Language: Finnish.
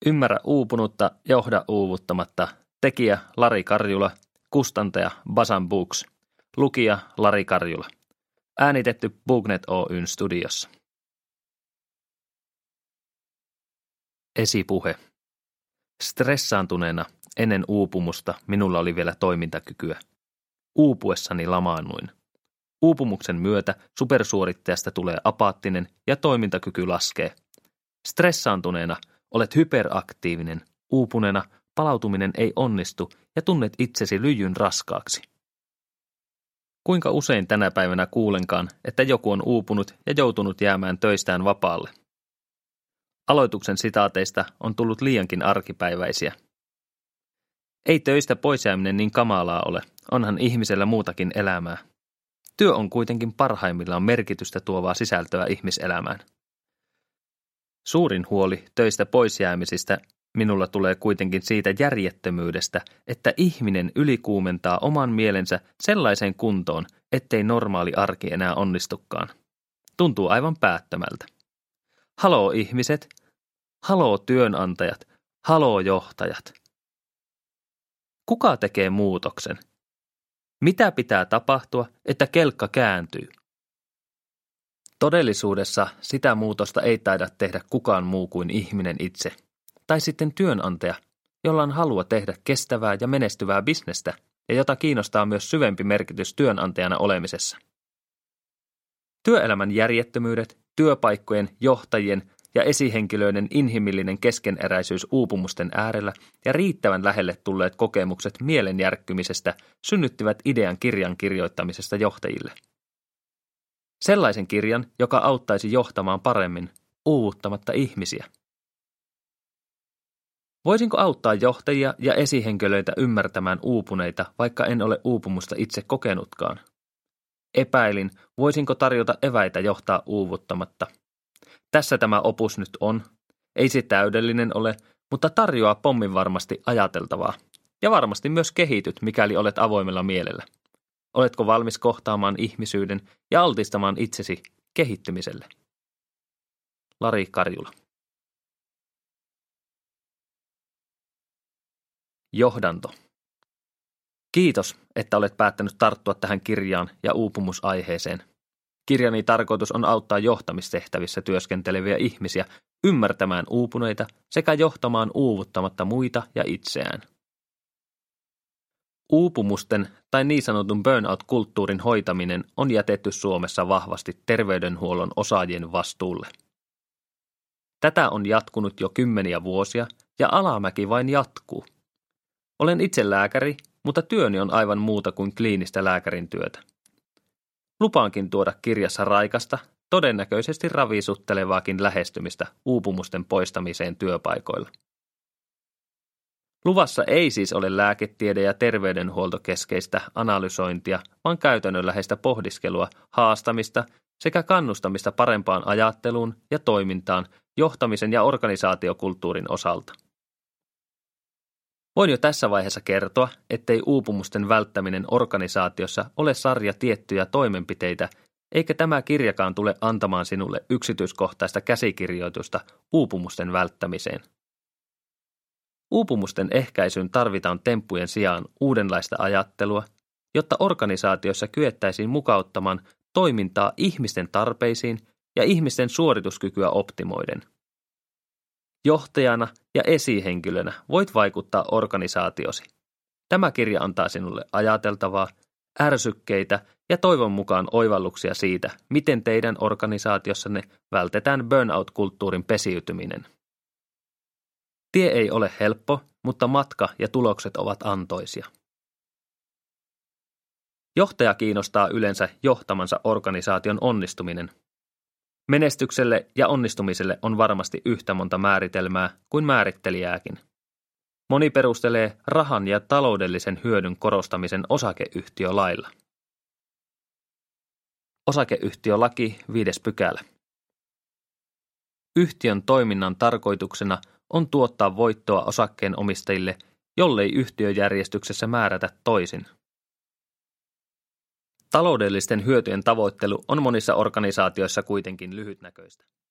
Ymmärrä uupunutta, johda uuvuttamatta. Tekijä Lari Karjula, kustantaja Basan Books, lukija Lari Karjula. Äänitetty BookNet Oyn studiossa. Esipuhe. Stressaantuneena ennen uupumusta minulla oli vielä toimintakykyä. Uupuessani lamaannuin. Uupumuksen myötä supersuorittajasta tulee apaattinen ja toimintakyky laskee. Stressaantuneena olet hyperaktiivinen, uupuneena palautuminen ei onnistu ja tunnet itsesi lyijyn raskaaksi. Kuinka usein tänä päivänä kuulenkaan, että joku on uupunut ja joutunut jäämään töistään vapaalle? Aloituksen sitaateista on tullut liiankin arkipäiväisiä. Ei töistä pois jääminen niin kamalaa ole, onhan ihmisellä muutakin elämää. Työ on kuitenkin parhaimmillaan merkitystä tuovaa sisältöä ihmiselämään. Suurin huoli töistä pois jäämisistä minulla tulee kuitenkin siitä järjettömyydestä, että ihminen ylikuumentaa oman mielensä sellaiseen kuntoon, ettei normaali arki enää onnistukaan. Tuntuu aivan päättömältä. Haloo ihmiset, haloo työnantajat, haloo johtajat. Kuka tekee muutoksen? Mitä pitää tapahtua, että kelkka kääntyy? Todellisuudessa sitä muutosta ei taida tehdä kukaan muu kuin ihminen itse. Tai sitten työnantaja, jolla on halua tehdä kestävää ja menestyvää bisnestä ja jota kiinnostaa myös syvempi merkitys työnantajana olemisessa. Työelämän järjettömyydet, työpaikkojen, johtajien ja esihenkilöiden inhimillinen keskeneräisyys uupumusten äärellä ja riittävän lähelle tulleet kokemukset mielen järkkymisestä synnyttivät idean kirjan kirjoittamisesta johtajille. Sellaisen kirjan, joka auttaisi johtamaan paremmin, uuvuttamatta ihmisiä. Voisinko auttaa johtajia ja esihenkilöitä ymmärtämään uupuneita, vaikka en ole uupumusta itse kokenutkaan? Epäilin, voisinko tarjota eväitä johtaa uuvuttamatta. Tässä tämä opus nyt on. Ei se täydellinen ole, mutta tarjoaa pommin varmasti ajateltavaa. Ja varmasti myös kehityt, mikäli olet avoimella mielellä. Oletko valmis kohtaamaan ihmisyyden ja altistamaan itsesi kehittymiselle? Lari Karjula. Johdanto. Kiitos, että olet päättänyt tarttua tähän kirjaan ja uupumusaiheeseen. Kirjani tarkoitus on auttaa johtamistehtävissä työskenteleviä ihmisiä ymmärtämään uupuneita sekä johtamaan uuvuttamatta muita ja itseään. Uupumusten tai niin sanotun burnout-kulttuurin hoitaminen on jätetty Suomessa vahvasti terveydenhuollon osaajien vastuulle. Tätä on jatkunut jo kymmeniä vuosia ja alamäki vain jatkuu. Olen itse lääkäri, mutta työni on aivan muuta kuin kliinistä lääkärin työtä. Lupaankin tuoda kirjassa raikasta, todennäköisesti ravisuttelevaakin lähestymistä uupumusten poistamiseen työpaikoilla. Luvassa ei siis ole lääketiede- ja terveydenhuoltokeskeistä analysointia, vaan käytännönläheistä pohdiskelua, haastamista sekä kannustamista parempaan ajatteluun ja toimintaan johtamisen ja organisaatiokulttuurin osalta. Voin jo tässä vaiheessa kertoa, ettei uupumusten välttäminen organisaatiossa ole sarja tiettyjä toimenpiteitä, eikä tämä kirjakaan tule antamaan sinulle yksityiskohtaista käsikirjoitusta uupumusten välttämiseen. Uupumusten ehkäisyyn tarvitaan temppujen sijaan uudenlaista ajattelua, jotta organisaatiossa kyettäisiin mukauttamaan toimintaa ihmisten tarpeisiin ja ihmisten suorituskykyä optimoiden. Johtajana ja esihenkilönä voit vaikuttaa organisaatiosi. Tämä kirja antaa sinulle ajateltavaa, ärsykkeitä ja toivon mukaan oivalluksia siitä, miten teidän organisaatiossanne vältetään burnout-kulttuurin pesiytyminen. Tie ei ole helppo, mutta matka ja tulokset ovat antoisia. Johtaja kiinnostaa yleensä johtamansa organisaation onnistuminen. Menestykselle ja onnistumiselle on varmasti yhtä monta määritelmää kuin määrittelijääkin. Moni perustelee rahan ja taloudellisen hyödyn korostamisen osakeyhtiölailla. Osakeyhtiölaki 5. pykälä. Yhtiön toiminnan tarkoituksena on tuottaa voittoa osakkeenomistajille, jollei yhtiöjärjestyksessä määrätä toisin. Taloudellisten hyötyjen tavoittelu on monissa organisaatioissa kuitenkin lyhytnäköistä.